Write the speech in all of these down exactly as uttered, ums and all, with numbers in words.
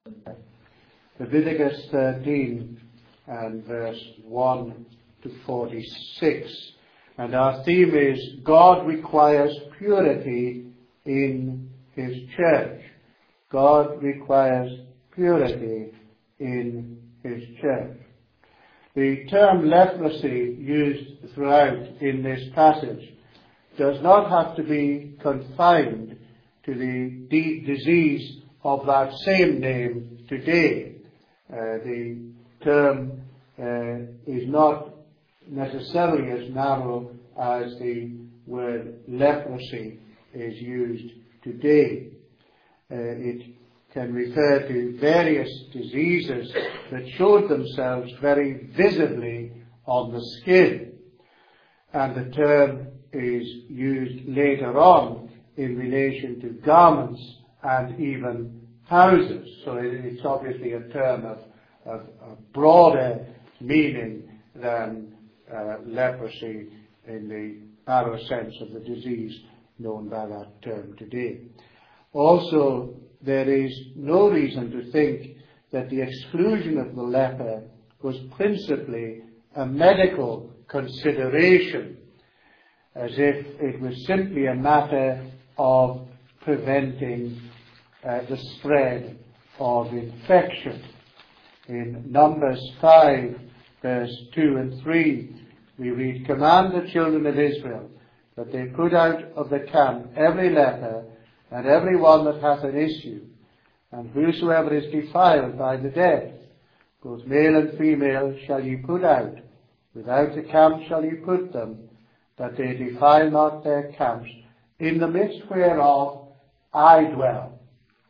Leviticus thirteen and verse one to forty-six. And our theme is God requires purity in His church. God requires purity in His church. The term leprosy used throughout in this passage does not have to be confined to the de- disease of that same name today. Uh, the term uh, is not necessarily as narrow as the word leprosy is used today. Uh, it can refer to various diseases that showed themselves very visibly on the skin. And the term is used later on in relation to garments and even houses. So it's obviously a term of, of, of broader meaning than uh, leprosy in the narrow sense of the disease known by that term today. Also, there is no reason to think that the exclusion of the leper was principally a medical consideration, as if it was simply a matter of preventing uh, the spread of infection. In Numbers five, verse two and three, we read, "Command the children of Israel that they put out of the camp every leper and every one that hath an issue, and whosoever is defiled by the dead, both male and female, shall ye put out. Without the camp shall ye put them, that they defile not their camps, in the midst whereof I dwell."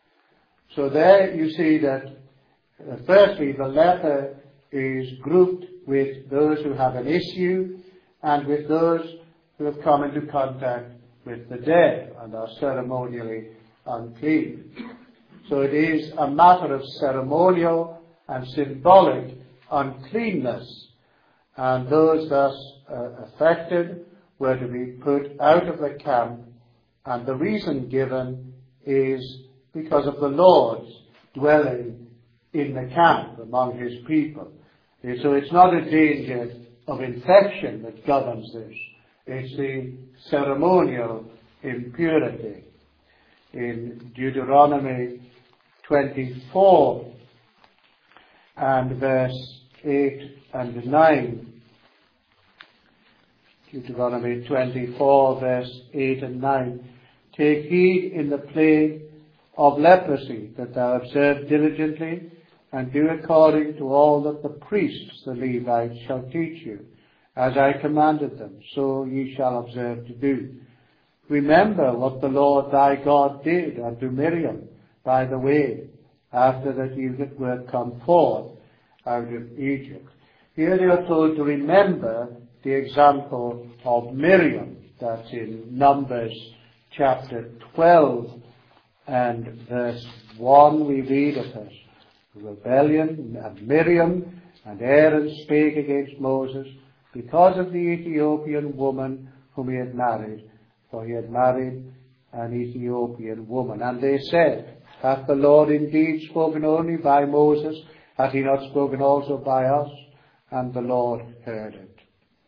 So there you see that, uh, firstly, the leper is grouped with those who have an issue and with those who have come into contact with the dead and are ceremonially unclean. So it is a matter of ceremonial and symbolic uncleanness, and those thus uh, affected were to be put out of the camp, and the reason given is because of the Lord's dwelling in the camp among His people. And so it's not a danger of infection that governs this. It's the ceremonial impurity. In Deuteronomy twenty-four and verse eight and nine, Deuteronomy twenty-four verse eight and nine, "Take heed in the plague of leprosy, that thou observe diligently, and do according to all that the priests, the Levites, shall teach you. As I commanded them, so ye shall observe to do. Remember what the Lord thy God did unto Miriam by the way, after that ye were come forth out of Egypt." Here they are told to remember the example of Miriam. That's in Numbers chapter twelve and verse one. We read of her rebellion, and Miriam and Aaron spake against Moses because of the Ethiopian woman whom he had married, for he had married an Ethiopian woman. And they said, "Hath the Lord indeed spoken only by Moses? Hath he not spoken also by us?" And the Lord heard it.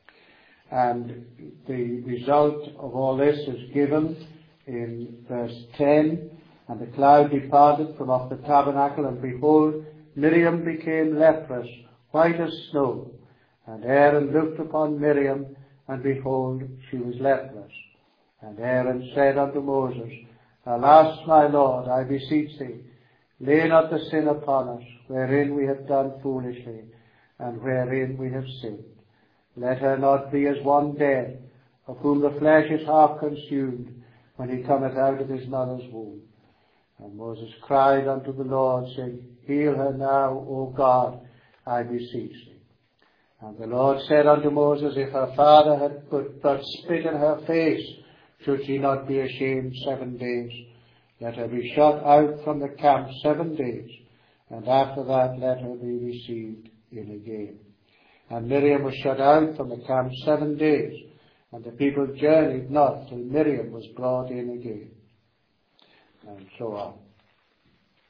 And the result of all this is given in verse ten. "And the cloud departed from off the tabernacle, and behold, Miriam became leprous, white as snow. And Aaron looked upon Miriam, and behold, she was leprous. And Aaron said unto Moses, Alas, my Lord, I beseech thee, lay not the sin upon us, wherein we have done foolishly, and wherein we have sinned. Let her not be as one dead, of whom the flesh is half consumed, when he cometh out of his mother's womb. And Moses cried unto the Lord, saying, Heal her now, O God, I beseech thee. And the Lord said unto Moses, If her father had put but spit in her face, should she not be ashamed seven days? Let her be shut out from the camp seven days, and after that let her be received in again. And Miriam was shut out from the camp seven days, and the people journeyed not till Miriam was brought in again. And so on.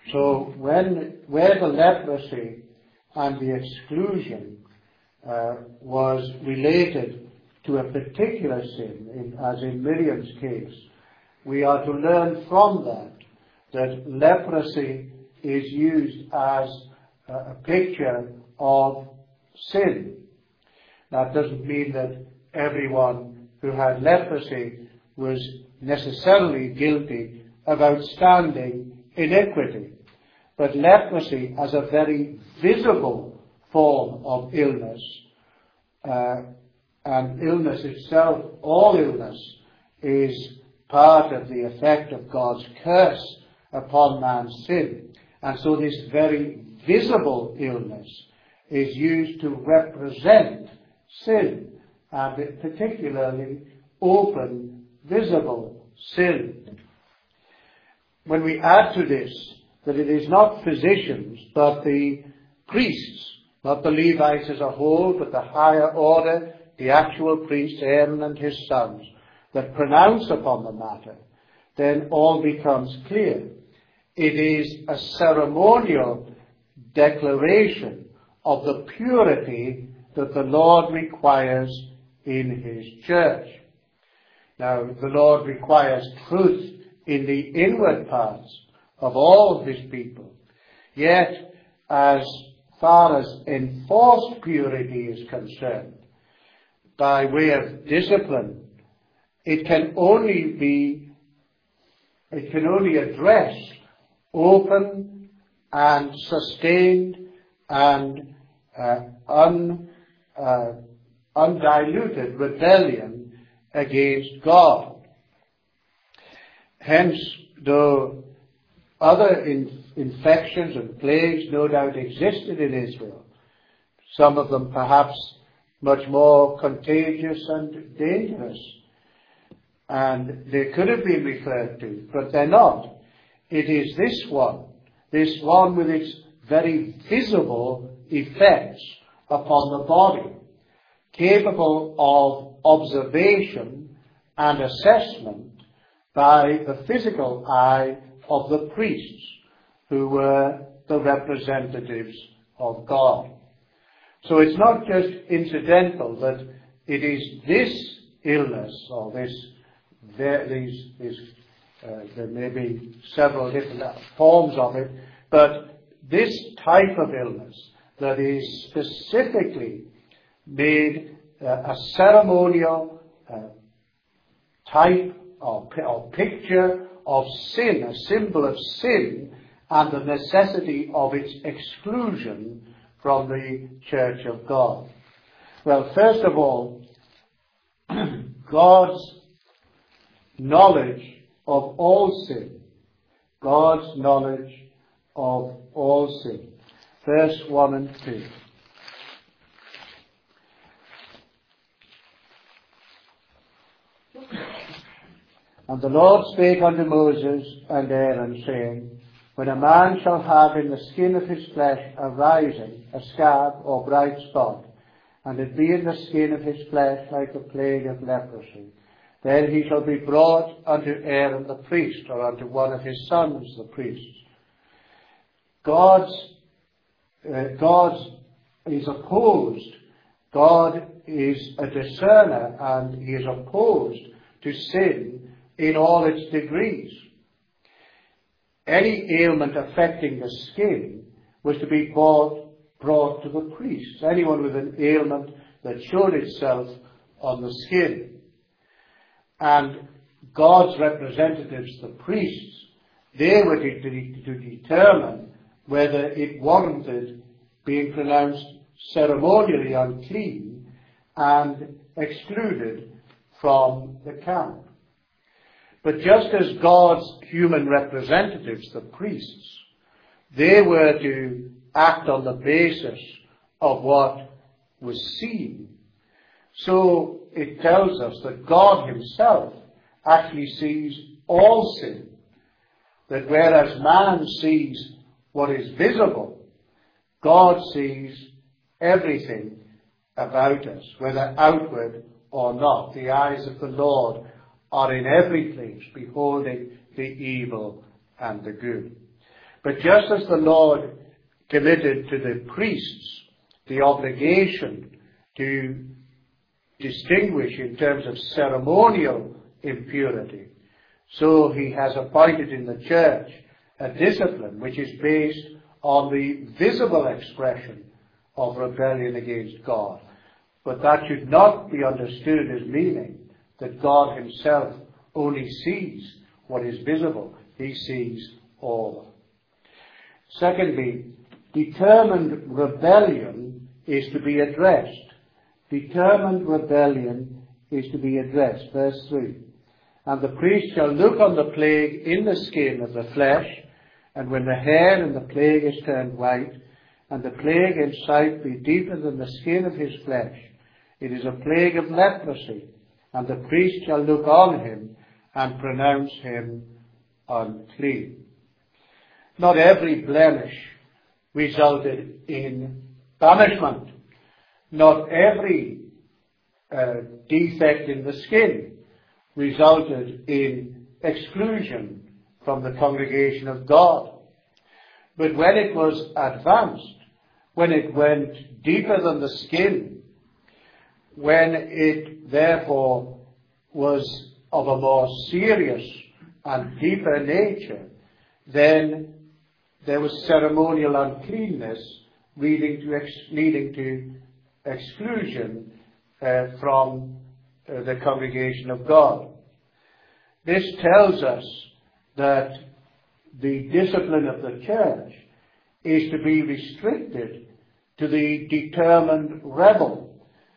So when, where the leprosy and the exclusion uh, was related to a particular sin, in, as in Miriam's case, we are to learn from that that leprosy is used as a, a picture of sin. That doesn't mean that everyone who had leprosy was necessarily guilty of outstanding iniquity. But leprosy as a very visible form of illness, uh, and illness itself, all illness, is part of the effect of God's curse upon man's sin. And so this very visible illness is used to represent sin, and particularly open, visible sin. When we add to this that it is not physicians, but the priests, not the Levites as a whole, but the higher order, the actual priests, Aaron and his sons, that pronounce upon the matter, then all becomes clear. It is a ceremonial declaration of the purity that the Lord requires in his church. Now, the Lord requires truth in the inward parts of all his people. Yet, as far as enforced purity is concerned, by way of discipline, it can only be, it can only address open and sustained and uh, un, uh, undiluted rebellion against God. Hence, though other in, infections and plagues no doubt existed in Israel, some of them perhaps much more contagious and dangerous, and they could have been referred to, but they're not. It is this one, this one with its very visible effects upon the body, capable of observation and assessment by the physical eye of the priests, who were the representatives of God. So it's not just incidental that it is this illness, or this, there, these, these, uh, there may be several different forms of it, but this type of illness that is specifically made uh, a ceremonial uh, type or, or picture of sin, a symbol of sin, and the necessity of its exclusion from the church of God. Well, first of all, God's knowledge of all sin. God's knowledge of all sin. Verse one and two. And the Lord spake unto Moses and Aaron, saying, when a man shall have in the skin of his flesh a rising, a scab or bright spot, and it be in the skin of his flesh like a plague of leprosy, then he shall be brought unto Aaron the priest, or unto one of his sons the priests. God's, uh, God's is opposed. God is a discerner, and he is opposed to sin in all its degrees. Any ailment affecting the skin was to be brought, brought to the priest. Anyone with an ailment that showed itself on the skin. And God's representatives, the priests, they were to, to, to determine whether it warranted being pronounced ceremonially unclean and excluded from the camp. But just as God's human representatives, the priests, they were to act on the basis of what was seen, so it tells us that God himself actually sees all sin. That whereas man sees what is visible, God sees everything about us, whether outward or not. The eyes of the Lord are in every place, beholding the evil and the good. But just as the Lord committed to the priests the obligation to distinguish in terms of ceremonial impurity, so he has appointed in the church a discipline which is based on the visible expression of rebellion against God. But that should not be understood as meaning that God himself only sees what is visible. He sees all. Secondly, determined rebellion is to be addressed. Determined rebellion is to be addressed. Verse three. And the priest shall look on the plague in the skin of the flesh, and when the hair in the plague is turned white, and the plague in sight be deeper than the skin of his flesh, it is a plague of leprosy, and the priest shall look on him and pronounce him unclean. Not every blemish resulted in banishment. Not every uh, defect in the skin resulted in exclusion from the congregation of God. But when it was advanced, when it went deeper than the skin, when it therefore was of a more serious and deeper nature, then there was ceremonial uncleanness leading to, ex- leading to exclusion uh, from uh, the congregation of God. This tells us that the discipline of the church is to be restricted to the determined rebel.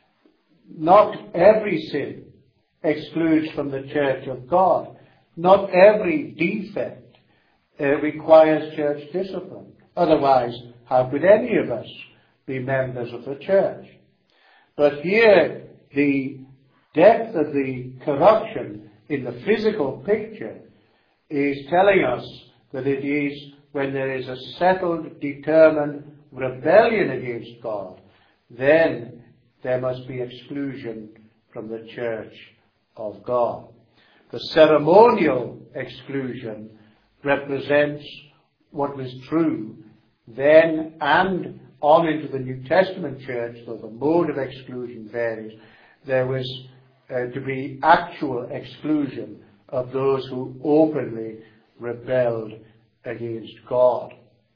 Not every sin excludes from the church of God. Not every defect uh, requires church discipline. Otherwise, how could any of us be members of the church? But here, the depth of the corruption in the physical picture is telling us that it is when there is a settled, determined rebellion against God, then there must be exclusion from the church of God. The ceremonial exclusion represents what was true then and on into the New Testament church, though the mode of exclusion varies. There was uh, to be actual exclusion of those who openly rebelled against God.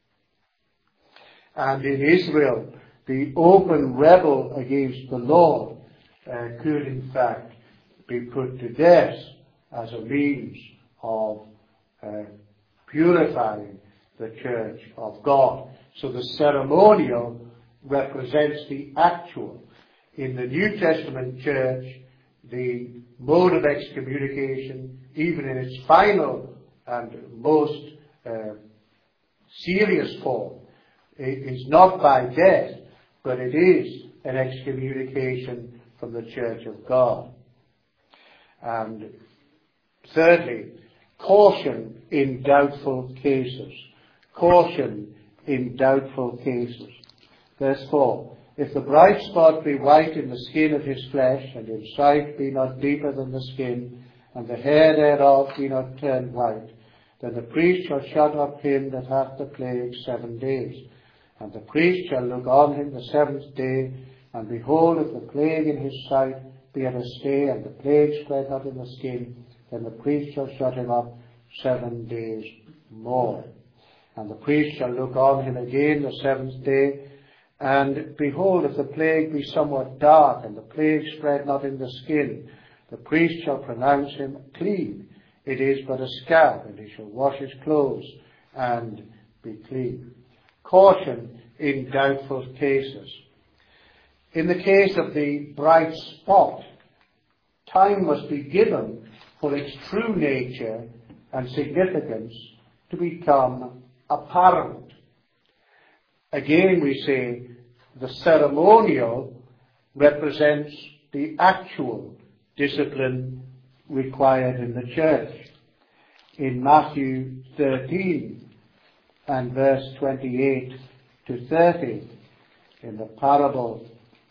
And in Israel, the open rebel against the Lord uh, could in fact be put to death as a means of uh, purifying the church of God. So the ceremonial represents the actual. In the New Testament church, the mode of excommunication, even in its final and most uh, serious form, is not by death, but it is an excommunication from the church of God. And thirdly, caution in doubtful cases. Caution in doubtful cases. Verse four. If the bright spot be white in the skin of his flesh, and in sight be not deeper than the skin, and the hair thereof be not turned white, then the priest shall shut up him that hath the plague seven days. And the priest shall look on him the seventh day, and behold, if the plague in his sight be at a stay, and the plague spread not in the skin, then the priest shall shut him up seven days more. And the priest shall look on him again the seventh day, and behold, if the plague be somewhat dark, and the plague spread not in the skin, the priest shall pronounce him clean. It is but a scab, and he shall wash his clothes and be clean. Caution in doubtful cases. In the case of the bright spot, time must be given for its true nature and significance to become apparent. Again, we say the ceremonial represents the actual discipline required in the church. In Matthew thirteen and verse twenty-eight to thirty, in the parable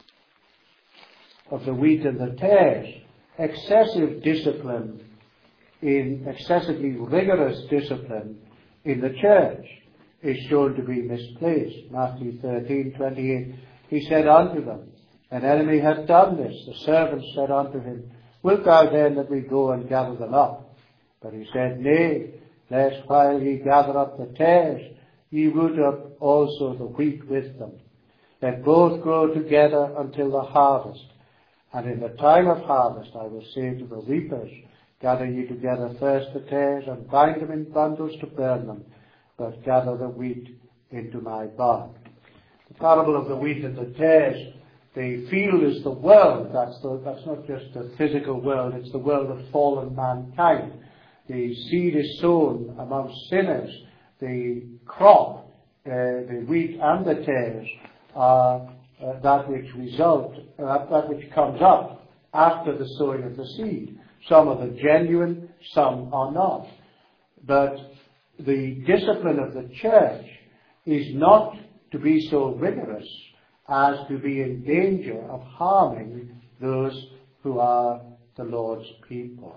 of the wheat and the tares, excessive discipline, in excessively rigorous discipline in the church is shown to be misplaced. Matthew thirteen twenty-eight, he said unto them, An enemy hath done this. The servants said unto him, Wilt thou then that we go and gather them up? But he said, Nay, lest while ye gather up the tares, ye root up also the wheat with them. Let both grow together until the harvest. And in the time of harvest I will say to the reapers, Gather ye together first the tares, and bind them in bundles to burn them, but gather the wheat into my barn. The parable of the wheat and the tares, the field is the world. That's, the, that's not just the physical world, it's the world of fallen mankind. The seed is sown amongst sinners. The crop, uh, the wheat and the tares, are uh, that which result, uh, that which comes up after the sowing of the seed. Some are the genuine, some are not. But the discipline of the church is not to be so rigorous as to be in danger of harming those who are the Lord's people.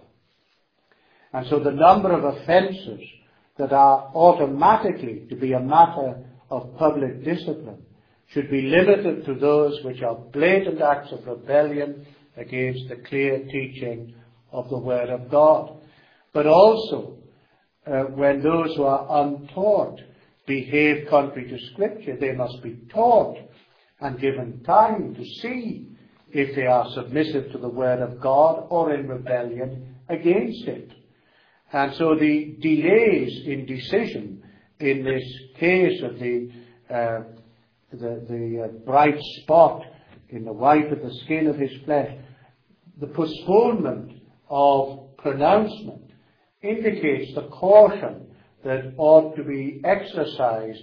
And so the number of offences that are automatically to be a matter of public discipline should be limited to those which are blatant acts of rebellion against the clear teaching of the Word of God. But also, uh, when those who are untaught behave contrary to Scripture, they must be taught and given time to see if they are submissive to the Word of God or in rebellion against it. And so the delays in decision in this case of the uh, the, the uh, bright spot in the white of the skin of his flesh, the postponement of pronouncement indicates the caution that ought to be exercised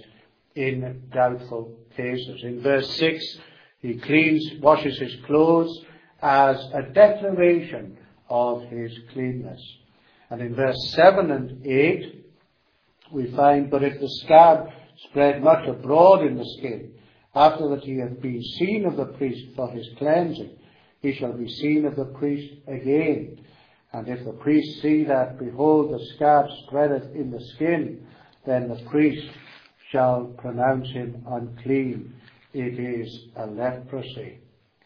in doubtful cases. In verse six, he cleans, washes his clothes as a declaration of his cleanness. And in verse seven and eight, we find, But if the scab spread much abroad in the skin, after that he hath been seen of the priest for his cleansing, he shall be seen of the priest again. And if the priest see that, behold, the scab spreadeth in the skin, then the priest shall pronounce him unclean. It is a leprosy.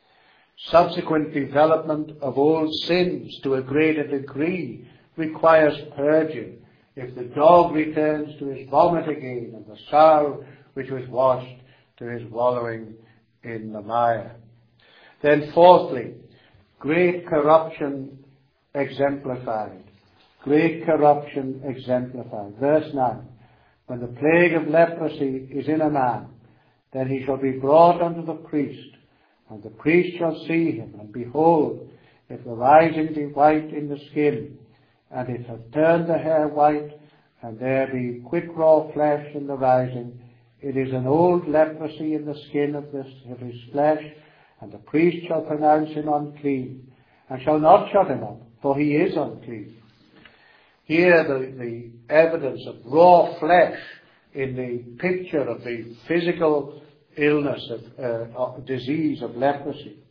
Subsequent development of old sins to a greater degree requires purging. If the dog returns to his vomit again, and the sow which was washed to his wallowing in the mire. Then fourthly, great corruption exemplified. Great corruption exemplified. Verse nine, When the plague of leprosy is in a man, then he shall be brought unto the priest, and the priest shall see him, and behold, if the rising be white in the skin, and it hath turned the hair white, and there be quick raw flesh in the rising, it is an old leprosy in the skin of, this, of his flesh, and the priest shall pronounce him unclean, and shall not shut him up, for he is unclean. Here the, the evidence of raw flesh in the picture of the physical illness of, uh, of disease of leprosy.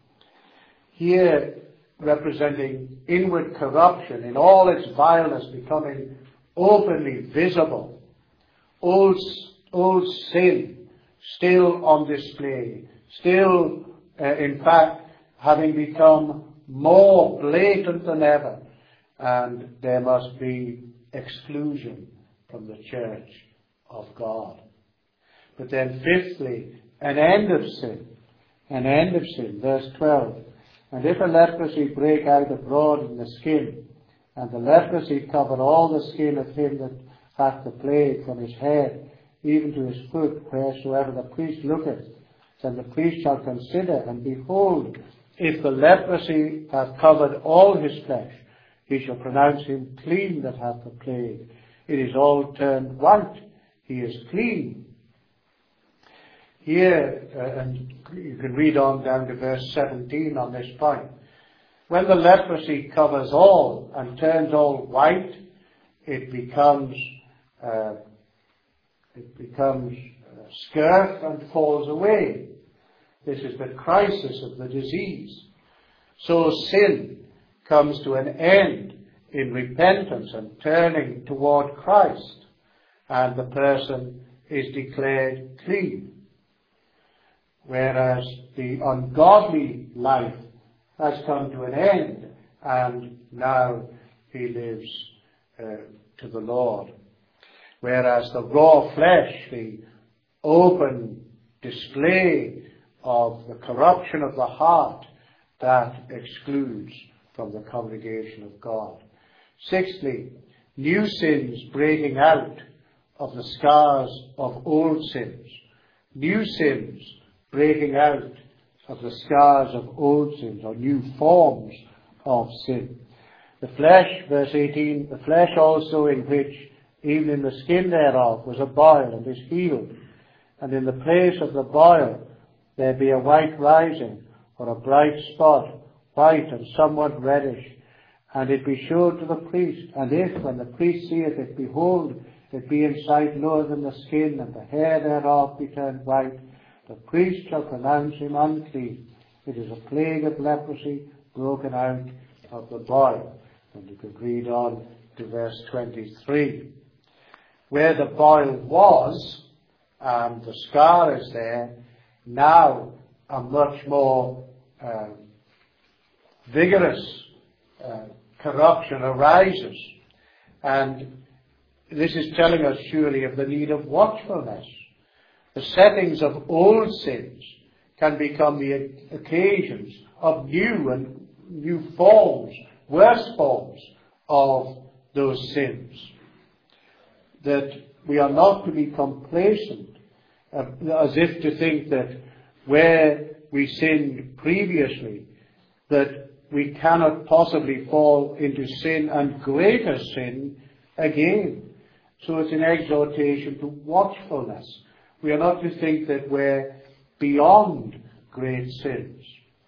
Here representing inward corruption in all its vileness becoming openly visible. Old, old sin still on display, still uh, in fact having become more blatant than ever, and there must be exclusion from the church of God. But then fifthly, an end of sin. An end of sin. Verse twelve. And if a leprosy break out abroad in the skin, and the leprosy cover all the skin of him that hath the plague from his head, even to his foot, wheresoever the priest looketh, then the priest shall consider, and behold, if the leprosy hath covered all his flesh, he shall pronounce him clean that hath the plague. It is all turned white. He is clean. Here, uh, and you can read on down to verse seventeen on this point. When the leprosy covers all and turns all white, it becomes uh, it becomes uh, scurf and falls away. This is the crisis of the disease. So sin comes to an end in repentance and turning toward Christ, and the person is declared clean, whereas the ungodly life has come to an end, and now he lives uh, to the Lord. Whereas the raw flesh, the open display of the corruption of the heart, that excludes from the congregation of God. Sixthly, new sins breaking out of the scars of old sins. New sins breaking out of the scars of old sins, or new forms of sin. The flesh, verse eighteen, the flesh also in which, even in the skin thereof, was a boil and is healed. And in the place of the boil there be a white rising, or a bright spot, white and somewhat reddish. And it be showed to the priest, and if, when the priest seeth it, behold, it be in sight lower than the skin, and the hair thereof be turned white, the priest shall pronounce him unclean. It is a plague of leprosy broken out of the boil. And you could read on to verse twenty-three. Where the boil was, and the scar is there, now a much more uh, vigorous uh, corruption arises. And this is telling us surely of the need of watchfulness. The settings of old sins can become the occasions of new and new forms, worse forms of those sins. That we are not to be complacent, uh, as if to think that where we sinned previously, that we cannot possibly fall into sin and greater sin again. So it's an exhortation to watchfulness. We are not to think that we're beyond great sins.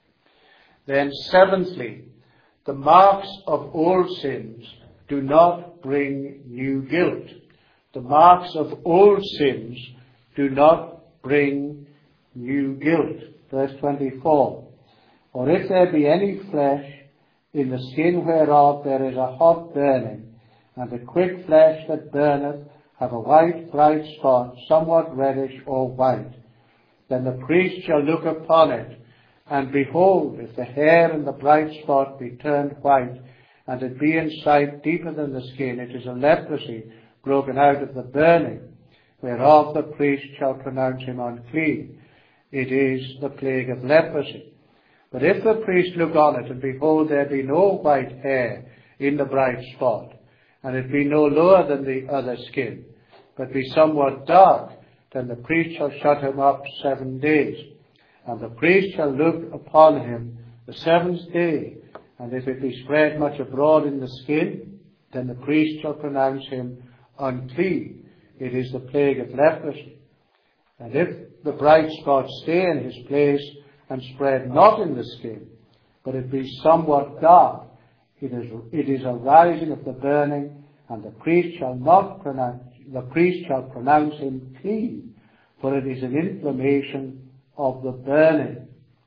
Then seventhly, the marks of old sins do not bring new guilt. The marks of old sins do not bring new guilt. Verse twenty-four. Or if there be any flesh in the skin whereof there is a hot burning, and the quick flesh that burneth have a white bright spot, somewhat reddish or white, then the priest shall look upon it, and behold, if the hair and the bright spot be turned white, and it be in sight deeper than the skin, it is a leprosy broken out of the burning, whereof the priest shall pronounce him unclean. It is the plague of leprosy. But if the priest look on it, and behold, there be no white hair in the bright spot, and it be no lower than the other skin, but be somewhat dark, then the priest shall shut him up seven days. And the priest shall look upon him the seventh day, and if it be spread much abroad in the skin, then the priest shall pronounce him unclean. It is the plague of leprosy. And if the bright spot stay in his place, and spread not in the skin, but it be somewhat dark, it is, it is a rising of the burning, and the priest shall not pronounce, the priest shall pronounce him clean, for it is an inflammation of the burning.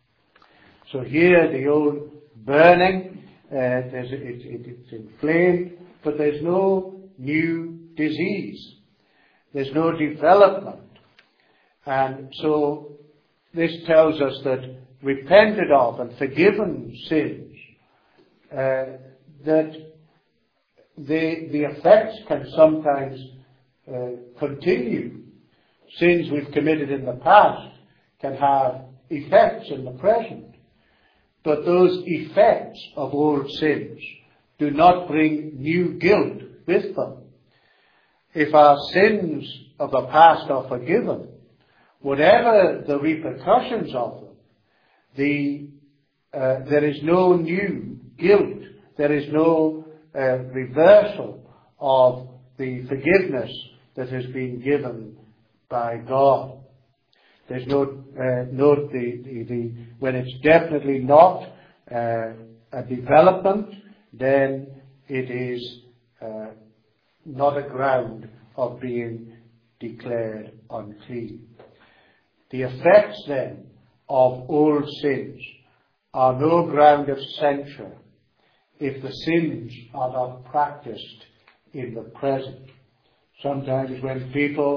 So here the old burning, uh, there's, it, it, it's inflamed, but there's no new disease. There's no development. And so this tells us that repented of and forgiven sins, uh, that the, the effects can sometimes uh, continue. Sins we've committed in the past can have effects in the present. But those effects of old sins do not bring new guilt with them. If our sins of the past are forgiven, whatever the repercussions of them, the, uh, there is no new guilt. There is no uh, reversal of the forgiveness that has been given by God. There's no, uh, note the, the, the, when it's definitely not uh, a development, then it is uh, not a ground of being declared unclean. The effects then of old sins are no ground of censure if the sins are not practiced in the present. Sometimes when people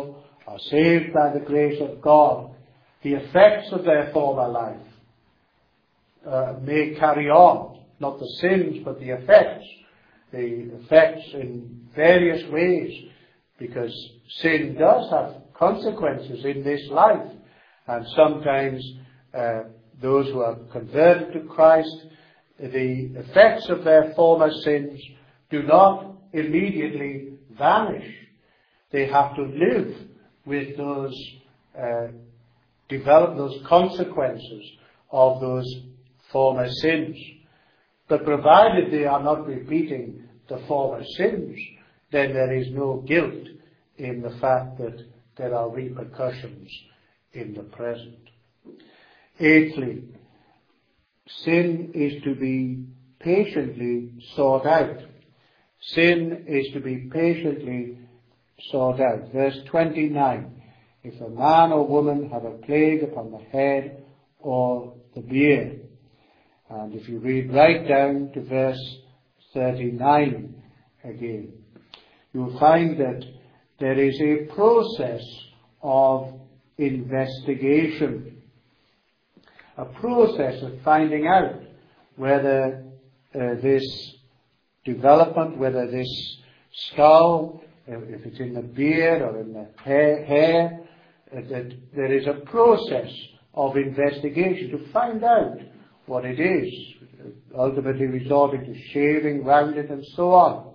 are saved by the grace of God, the effects of their former life uh, may carry on. Not the sins, but the effects. The effects in various ways, because sin does have consequences in this life. And sometimes uh, those who are converted to Christ, the effects of their former sins do not immediately vanish. They have to live with those, uh, develop those consequences of those former sins. But provided they are not repeating the former sins, then there is no guilt in the fact that there are repercussions in the present. Eighthly, sin is to be patiently sought out. Sin is to be patiently sought out. Verse twenty-nine. If a man or woman have a plague upon the head or the beard. And if you read right down to verse thirty-nine again, you'll find that there is a process of investigation, a process of finding out whether uh, this development, whether this skull, if it's in the beard or in the hair, hair uh, that there is a process of investigation to find out what it is, ultimately resorting to shaving round it and so on.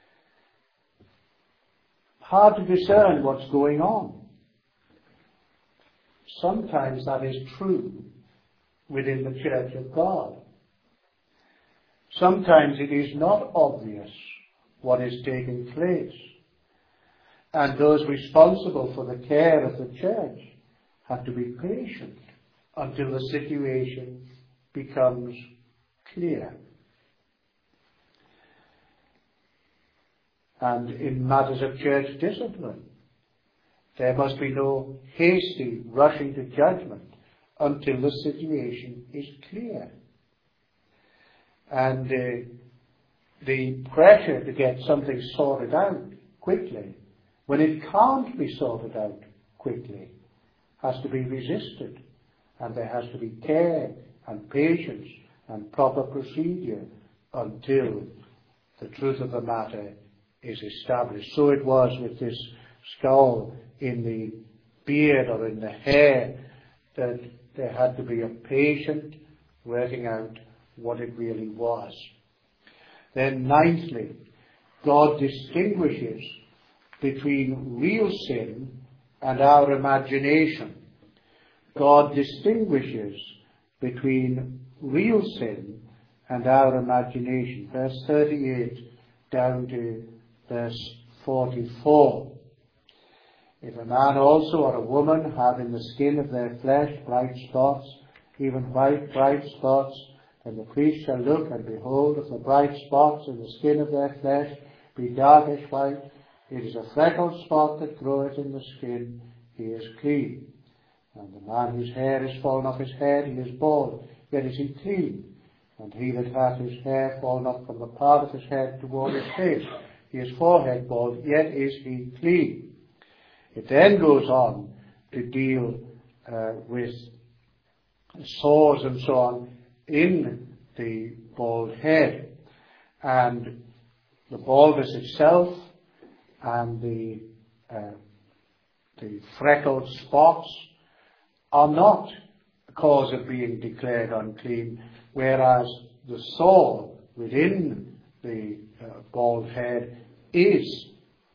Hard to discern what's going on. Sometimes that is true within the Church of God. Sometimes it is not obvious what is taking place. And those responsible for the care of the church have to be patient until the situation becomes clear. And in matters of church discipline, there must be no hasty rushing to judgment until the situation is clear. And uh, the pressure to get something sorted out quickly, when it can't be sorted out quickly, has to be resisted. And there has to be care and patience and proper procedure until the truth of the matter is established. So it was with this skull in the beard or in the hair, that there had to be a patient working out what it really was. Then ninthly, God distinguishes between real sin and our imagination. God distinguishes between real sin and our imagination. Verse thirty-eight down to verse forty-four. If a man also or a woman have in the skin of their flesh bright spots, even white bright spots, then the priest shall look, and behold, if the bright spots in the skin of their flesh be darkish white, it is a freckled spot that groweth in the skin, he is clean. And the man whose hair is fallen off his head, he is bald, yet is he clean. And he that hath his hair fallen off from the part of his head toward his face, he is forehead bald, yet is he clean. It then goes on to deal uh, with sores and so on in the bald head. And the baldness itself and the, uh, the freckled spots are not a cause of being declared unclean, whereas the sore within the uh, bald head is.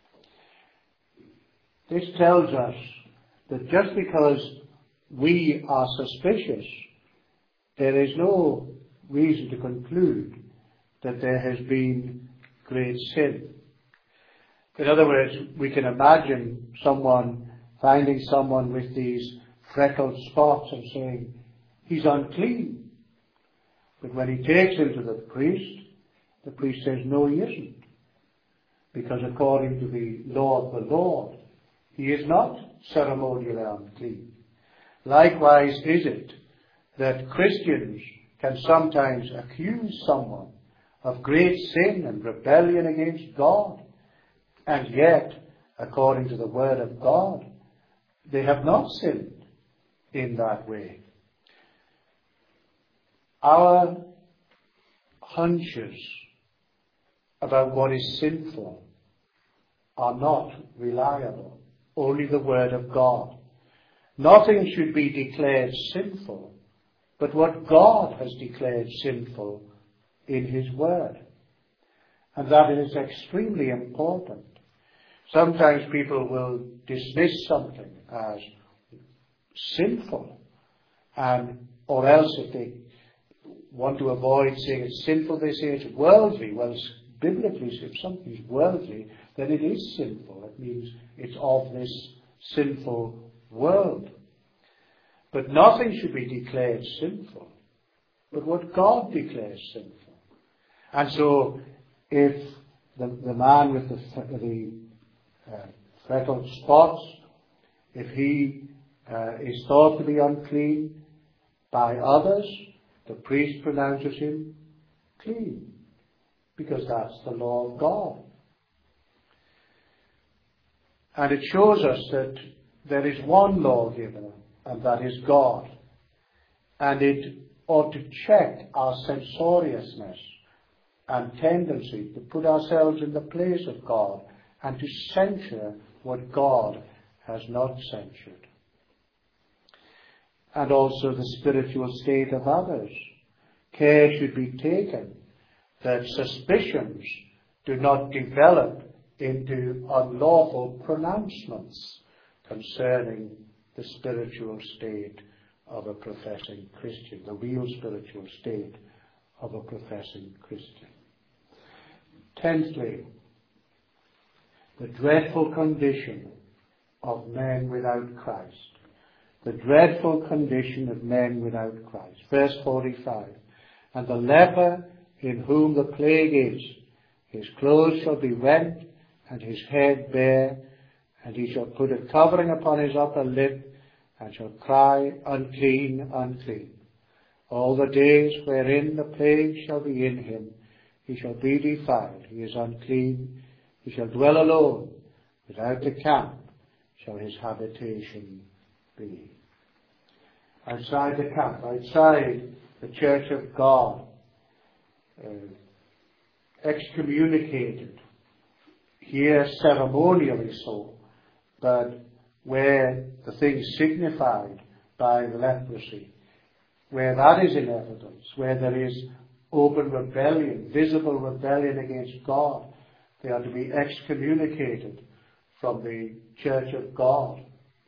This tells us that just because we are suspicious, there is no reason to conclude that there has been great sin. In other words, we can imagine someone finding someone with these freckled spots and saying, he's unclean. But when he takes him to the priest, the priest says, no, he isn't. Because according to the law of the Lord, he is not ceremonially unclean. Likewise is it that Christians can sometimes accuse someone of great sin and rebellion against God, and yet, according to the Word of God, they have not sinned in that way. Our hunches about what is sinful are not reliable. Only the Word of God. Nothing should be declared sinful but what God has declared sinful in His Word. And that is extremely important. Sometimes people will dismiss something as sinful, and or else if they want to avoid saying it's sinful, they say it's worldly. Well, biblically, if something is worldly, then it is sinful. It means it's of this sinful world. But nothing should be declared sinful but what God declares sinful. And so, if the, the man with the, the uh, freckled spots, if he uh, is thought to be unclean by others, the priest pronounces him clean, because that's the law of God. And it shows us that there is one lawgiver, and that is God. And it ought to check our censoriousness and tendency to put ourselves in the place of God and to censure what God has not censured. And also the spiritual state of others. Care should be taken that suspicions do not develop into unlawful pronouncements concerning the spiritual state of a professing Christian, the real spiritual state of a professing Christian. Tenthly, the dreadful condition of men without Christ. The dreadful condition of men without Christ. Verse forty-five. And the leper in whom the plague is, his clothes shall be rent, and his head bare, and he shall put a covering upon his upper lip, and shall cry, unclean, unclean. All the days wherein the plague shall be in him, he shall be defiled. He is unclean. He shall dwell alone. Without the camp shall his habitation be. Outside the camp, outside the church of God, uh, excommunicated, here ceremonially so, but where the thing signified by the leprosy, where that is in evidence, where there is open rebellion, visible rebellion against God, they are to be excommunicated from the church of God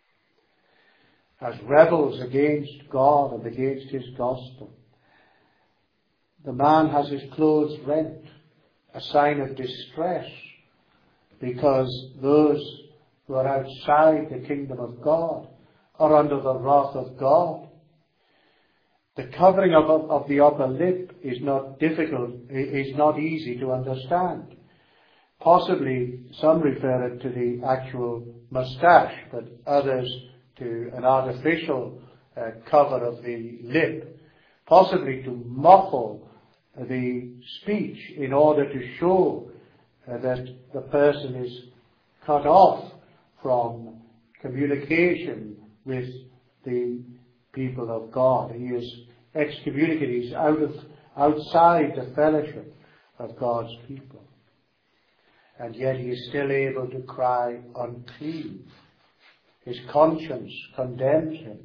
as rebels against God and against His gospel. The man has his clothes rent, a sign of distress, because those who are outside the kingdom of God are under the wrath of God. The covering of, of the upper lip is not difficult, is not easy to understand. Possibly some refer it to the actual moustache, but others to an artificial uh, cover of the lip, possibly to muffle the speech in order to show uh, that the person is cut off from communication with the people of God. He is excommunicated. He's out of, outside the fellowship of God's people. And yet he is still able to cry unclean. His conscience condemns him.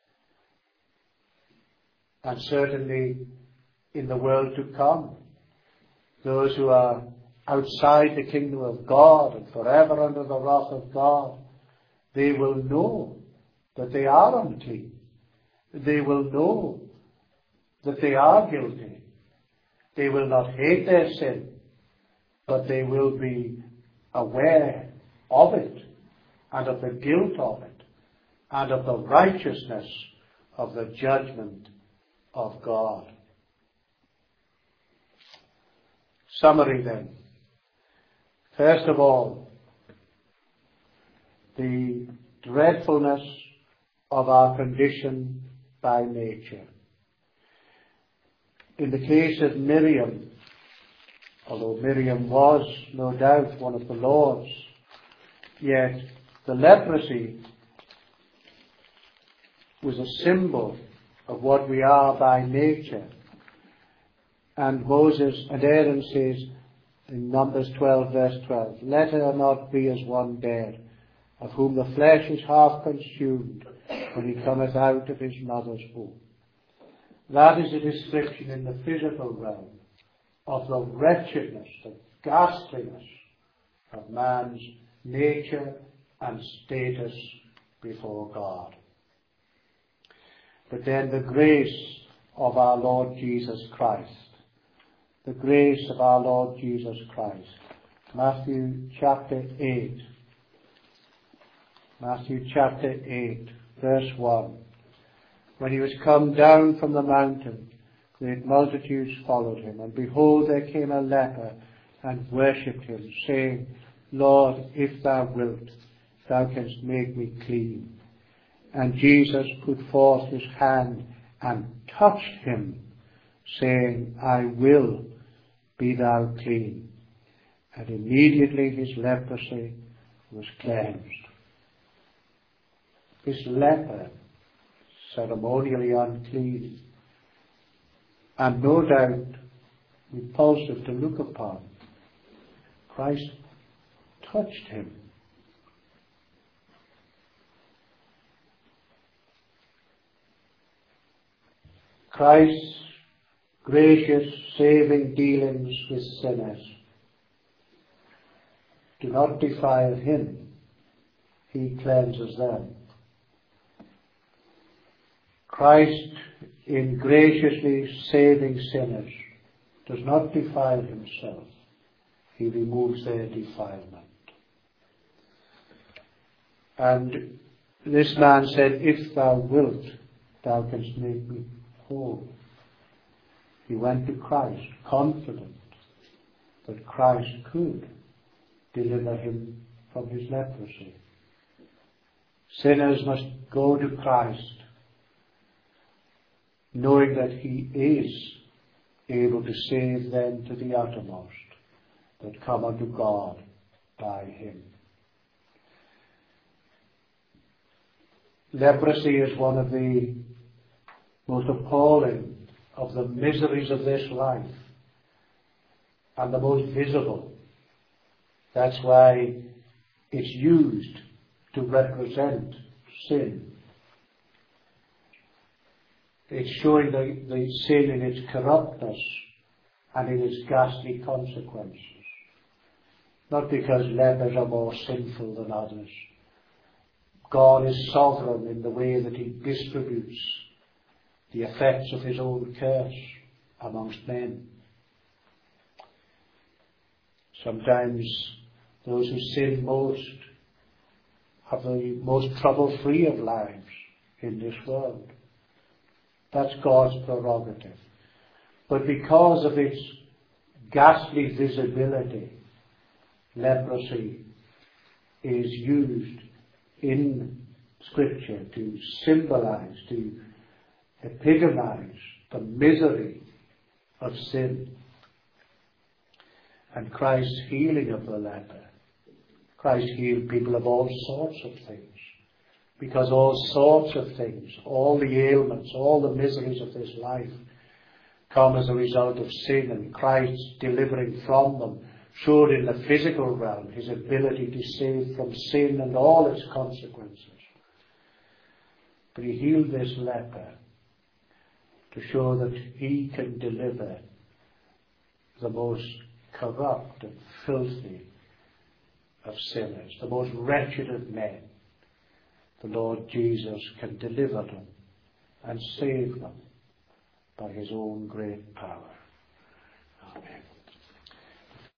And certainly in the world to come, those who are outside the kingdom of God and forever under the wrath of God, they will know that they are unclean. They will know that they are guilty. They will not hate their sin, but they will be aware of it and of the guilt of it and of the righteousness of the judgment of God. Summary then. First of all, the dreadfulness of our condition by nature. In the case of Miriam, although Miriam was no doubt one of the Lord's, yet the leprosy was a symbol of what we are by nature. And Moses and Aaron says in Numbers twelve verse twelve, let her not be as one dead, of whom the flesh is half consumed when he cometh out of his mother's womb. That is a description in the physical realm of the wretchedness, the ghastliness of man's nature and status before God. But then the grace of our Lord Jesus Christ, the grace of our Lord Jesus Christ. Matthew chapter eight. Matthew chapter eight, verse one. When he was come down from the mountain, great multitudes followed him, and behold, there came a leper and worshipped him, saying, Lord, if thou wilt, thou canst make me clean. And Jesus put forth his hand and touched him, saying, I will, be thou clean. And immediately his leprosy was cleansed. This leper, ceremonially unclean, and no doubt repulsive to look upon, Christ touched him. Christ's gracious, saving dealings with sinners do not defile him. He cleanses them. Christ, in graciously saving sinners, does not defile himself. He removes their defilement. And this man said, if thou wilt, thou canst make me whole. He went to Christ, confident that Christ could deliver him from his leprosy. Sinners must go to Christ, knowing that he is able to save them to the uttermost that come unto God by him. Leprosy is one of the most appalling of the miseries of this life, and the most visible. That's why it's used to represent sin. It's showing the, the sin in its corruptness and in its ghastly consequences. Not because lepers are more sinful than others. God is sovereign in the way that he distributes the effects of his own curse amongst men. Sometimes those who sin most have the most trouble-free of lives in this world. That's God's prerogative. But because of its ghastly visibility, leprosy is used in Scripture to symbolize, to epitomize the misery of sin. And Christ's healing of the leper. Christ healed people of all sorts of things. Because all sorts of things, all the ailments, all the miseries of this life come as a result of sin, and Christ delivering from them showed in the physical realm his ability to save from sin and all its consequences. But he healed this leper to show that he can deliver the most corrupt and filthy of sinners, the most wretched of men. The Lord Jesus can deliver them and save them by his own great power. Amen.